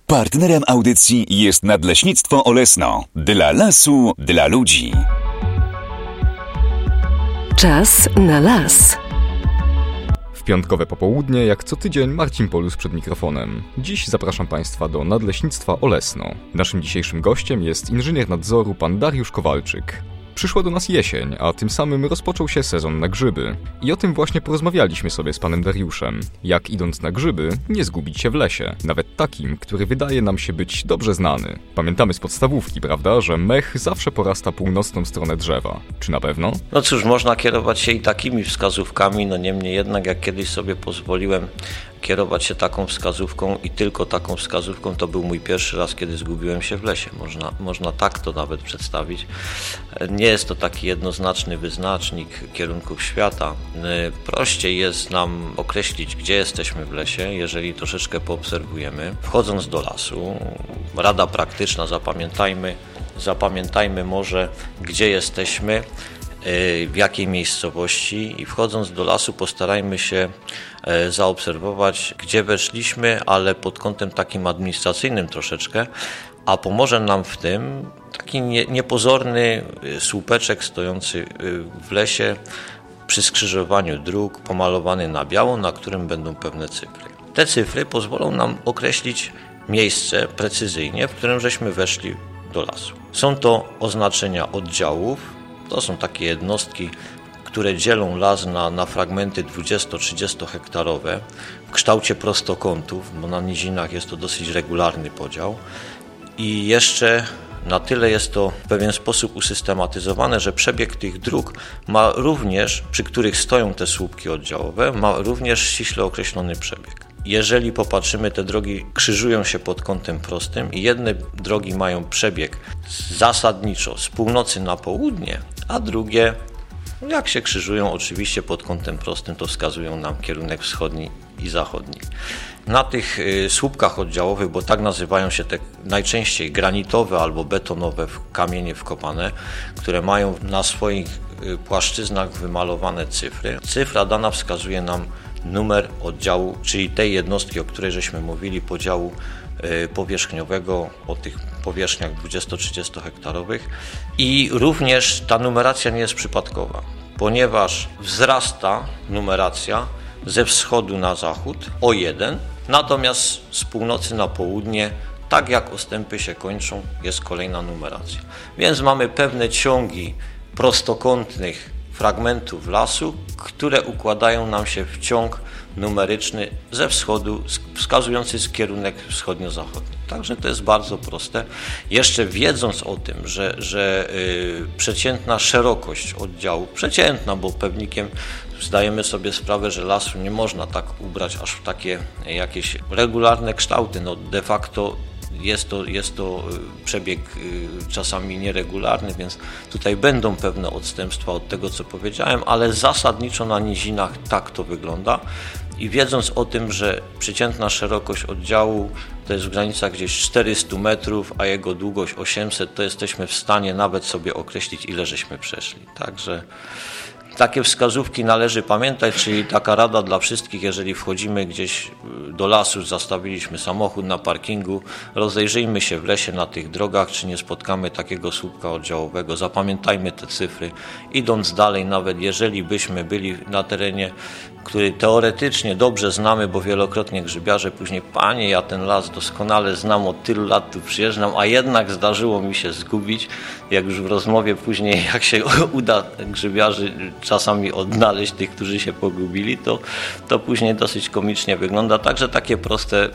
Partnerem audycji jest Nadleśnictwo Olesno. Dla lasu, dla ludzi. Czas na las. W piątkowe popołudnie, jak co tydzień, Marcin Polus przed mikrofonem. Dziś zapraszam Państwa do Nadleśnictwa Olesno. Naszym dzisiejszym gościem jest inżynier nadzoru pan Dariusz Kowalczyk. Przyszła do nas jesień, a tym samym rozpoczął się sezon na grzyby. I o tym właśnie porozmawialiśmy sobie z panem Dariuszem. Jak idąc na grzyby, nie zgubić się w lesie. Nawet takim, który wydaje nam się być dobrze znany. Pamiętamy z podstawówki, prawda, że mech zawsze porasta północną stronę drzewa. Czy na pewno? No cóż, można kierować się i takimi wskazówkami, niemniej jednak jak kiedyś sobie pozwoliłem kierować się taką wskazówką i tylko taką wskazówką, to był mój pierwszy raz, kiedy zgubiłem się w lesie. Można tak to nawet przedstawić. Nie jest to taki jednoznaczny wyznacznik kierunków świata. Prościej jest nam określić, gdzie jesteśmy w lesie, jeżeli troszeczkę poobserwujemy. Wchodząc do lasu, rada praktyczna, zapamiętajmy może, gdzie jesteśmy, w jakiej miejscowości i wchodząc do lasu postarajmy się zaobserwować, gdzie weszliśmy, ale pod kątem takim administracyjnym troszeczkę, a pomoże nam w tym taki niepozorny słupeczek stojący w lesie przy skrzyżowaniu dróg, pomalowany na biało, na którym będą pewne cyfry. Te cyfry pozwolą nam określić miejsce precyzyjnie, w którym żeśmy weszli do lasu. Są to oznaczenia oddziałów. To są takie jednostki, które dzielą las na fragmenty 20-30 hektarowe w kształcie prostokątów, bo na nizinach jest to dosyć regularny podział. I jeszcze na tyle jest to w pewien sposób usystematyzowane, że przebieg tych dróg ma również, przy których stoją te słupki oddziałowe, ma również ściśle określony przebieg. Jeżeli popatrzymy, te drogi krzyżują się pod kątem prostym i jedne drogi mają przebieg zasadniczo z północy na południe, a drugie, jak się krzyżują oczywiście pod kątem prostym, to wskazują nam kierunek wschodni i zachodni. Na tych słupkach oddziałowych, bo tak nazywają się te najczęściej granitowe albo betonowe kamienie wkopane, które mają na swoich płaszczyznach wymalowane cyfry. Cyfra dana wskazuje nam numer oddziału, czyli tej jednostki, o której żeśmy mówili, podziału powierzchniowego, o tych powierzchniach 20-30 hektarowych i również ta numeracja nie jest przypadkowa, ponieważ wzrasta numeracja ze wschodu na zachód o 1, natomiast z północy na południe, tak jak ostępy się kończą, jest kolejna numeracja. Więc mamy pewne ciągi prostokątnych fragmentów lasu, które układają nam się w ciąg numeryczny ze wschodu, wskazujący kierunek wschodnio-zachodni. Także to jest bardzo proste. Jeszcze wiedząc o tym, że przeciętna szerokość oddziału, przeciętna, bo pewnikiem zdajemy sobie sprawę, że lasu nie można tak ubrać aż w takie jakieś regularne kształty. No de facto jest to przebieg czasami nieregularny, więc tutaj będą pewne odstępstwa od tego, co powiedziałem, ale zasadniczo na nizinach tak to wygląda. I wiedząc o tym, że przeciętna szerokość oddziału to jest w granicach gdzieś 400 metrów, a jego długość 800, to jesteśmy w stanie nawet sobie określić, ile żeśmy przeszli. Także takie wskazówki należy pamiętać, czyli taka rada dla wszystkich, jeżeli wchodzimy gdzieś do lasu, zastawiliśmy samochód na parkingu, rozejrzyjmy się w lesie na tych drogach, czy nie spotkamy takiego słupka oddziałowego, zapamiętajmy te cyfry, idąc dalej, nawet jeżeli byśmy byli na terenie, który teoretycznie dobrze znamy, bo wielokrotnie grzybiarze później, panie, ja ten las doskonale znam, od tylu lat tu przyjeżdżam, a jednak zdarzyło mi się zgubić, jak już w rozmowie później, jak się uda grzybiarzy czasami odnaleźć tych, którzy się pogubili, to później dosyć komicznie wygląda. Także takie proste,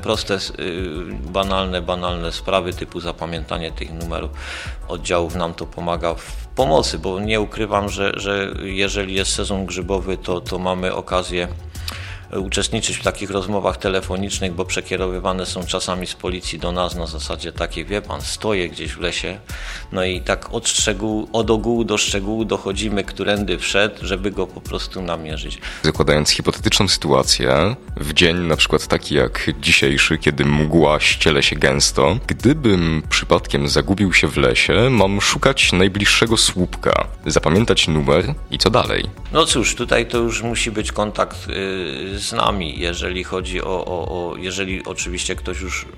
banalne sprawy typu zapamiętanie tych numerów oddziałów nam to pomaga w pomocy, bo nie ukrywam, że jeżeli jest sezon grzybowy, to mamy okazję uczestniczyć w takich rozmowach telefonicznych, bo przekierowywane są czasami z policji do nas na zasadzie takiej, wie pan, stoję gdzieś w lesie, no i tak od ogółu do szczegółu dochodzimy, którędy wszedł, żeby go po prostu namierzyć. Zakładając hipotetyczną sytuację, w dzień na przykład taki jak dzisiejszy, kiedy mgła ściele się gęsto, gdybym przypadkiem zagubił się w lesie, mam szukać najbliższego słupka, zapamiętać numer i co dalej? No cóż, tutaj to już musi być kontakt z nami, jeżeli chodzi jeżeli oczywiście ktoś już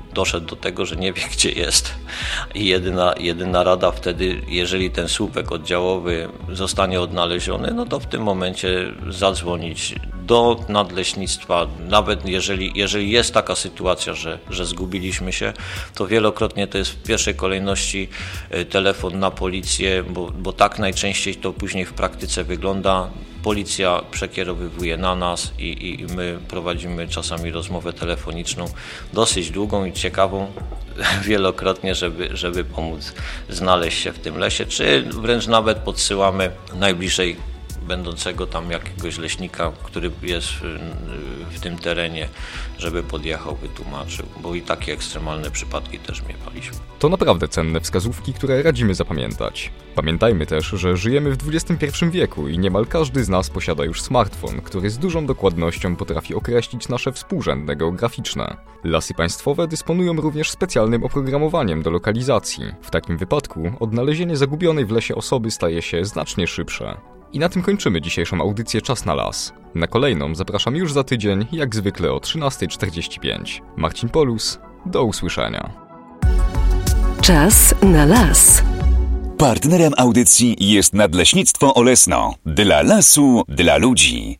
doszedł do tego, że nie wie, gdzie jest. I jedyna rada wtedy, jeżeli ten słupek oddziałowy zostanie odnaleziony, no to w tym momencie zadzwonić do nadleśnictwa. Nawet jeżeli jest taka sytuacja, że zgubiliśmy się, to wielokrotnie to jest w pierwszej kolejności telefon na policję, bo tak najczęściej to później w praktyce wygląda. Policja przekierowywuje na nas i my prowadzimy czasami rozmowę telefoniczną dosyć długą i ciekawą wielokrotnie, żeby pomóc znaleźć się w tym lesie, czy wręcz nawet podsyłamy najbliżej będącego tam jakiegoś leśnika, który jest w tym terenie, żeby podjechał, wytłumaczył, bo i takie ekstremalne przypadki też miewaliśmy. To naprawdę cenne wskazówki, które radzimy zapamiętać. Pamiętajmy też, że żyjemy w XXI wieku i niemal każdy z nas posiada już smartfon, który z dużą dokładnością potrafi określić nasze współrzędne geograficzne. Lasy państwowe dysponują również specjalnym oprogramowaniem do lokalizacji. W takim wypadku odnalezienie zagubionej w lesie osoby staje się znacznie szybsze. I na tym kończymy dzisiejszą audycję Czas na las. Na kolejną zapraszam już za tydzień, jak zwykle o 13:45. Marcin Polus, do usłyszenia. Czas na las. Partnerem audycji jest Nadleśnictwo Olesno. Dla lasu, dla ludzi.